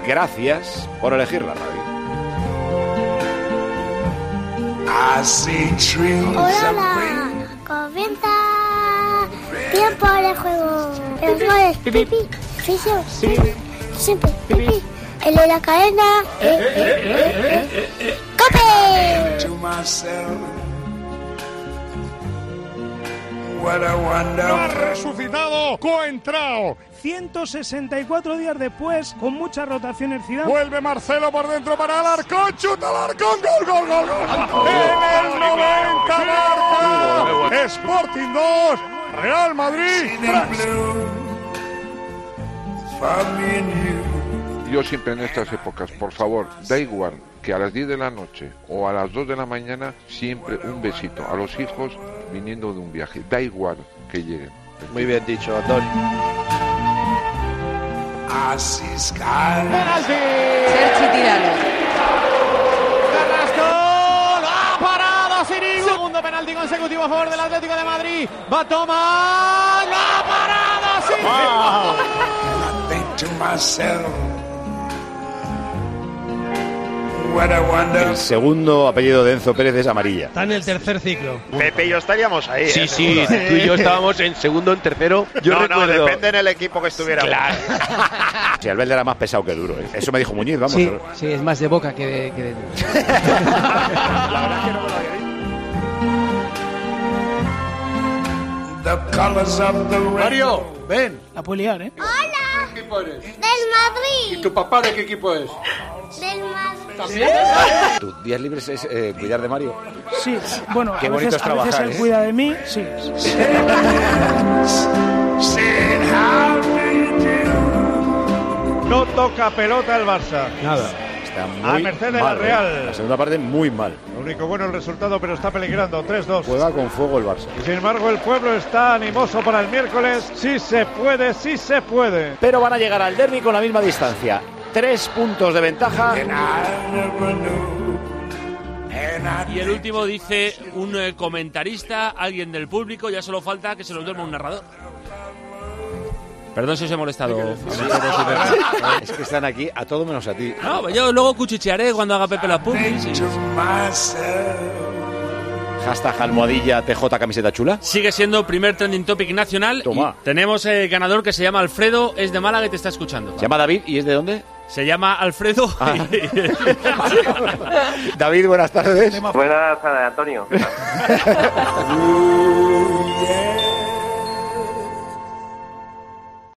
gracias por elegir la radio. Hola, comienza tiempo de juego. Los goles, pipí, fisio, siempre, pipí. El de la cadena, ¡Cope! ¡Lo ha resucitado Coentrao! 164 días después, con muchas rotaciones Zidane. Vuelve Marcelo por dentro para Alarcón, chuta Alarcón, gol, gol, gol, gol. En el 90 marca Sporting 2, Real Madrid 3. Yo siempre en estas épocas, por favor, da igual que a las 10 de la noche o a las 2 de la mañana, siempre un besito a los hijos viniendo de un viaje. Da igual que lleguen. Muy bien dicho, Antonio. ¡Penalti! Sergi Tirano. Carrasco, ¡ha parado Sirigu! Segundo penalti consecutivo a favor del Atlético de Madrid. Va a tomar, ¡ha parado Sirigu! El segundo apellido de Enzo Pérez es Amarilla. Está en el tercer ciclo. Pepe y yo estaríamos ahí. Sí, sí, tú y yo estábamos en segundo, en tercero. Yo recuerdo... No, depende en el equipo que estuviera. Claro. Si Albelda era más pesado que duro. Eso me dijo Muñiz, vamos. Sí, sí, es más de boca que de... La verdad es que no me lo había dicho. Mario, ven. La puede liar, ¿eh? ¡Hola! ¿De qué equipo eres? ¡Del Madrid! ¿Y tu papá de qué equipo es? ¡Del Madrid! ¿Tus días libres es cuidar de Mario? Sí, bueno, Qué a bonito veces, es trabajar, a veces él cuida de mí, sí. No toca pelota el Barça. Nada. Está muy A merced de la mal, Real. La segunda parte muy mal. Lo único bueno el resultado, pero está peligrando. 3-2. Juega con fuego el Barça. Y sin embargo, el pueblo está animoso para el miércoles. Sí se puede, sí se puede. Pero van a llegar al derbi con la misma distancia. 3 puntos de ventaja. Y el último dice un comentarista, alguien del público, ya solo falta que se nos duerma un narrador. Perdón si os he molestado. Es que están aquí a todo menos a ti. No, yo luego cuchichearé cuando haga Pepe la publi. Sí. Hashtag almohadilla TJ camiseta chula. Sigue siendo primer trending topic nacional. Toma. Y tenemos ganador que se llama Alfredo, es de Málaga y te está escuchando. Se llama David y es de dónde? Se llama Alfredo. Ah. David, buenas tardes. Buenas tardes, Antonio.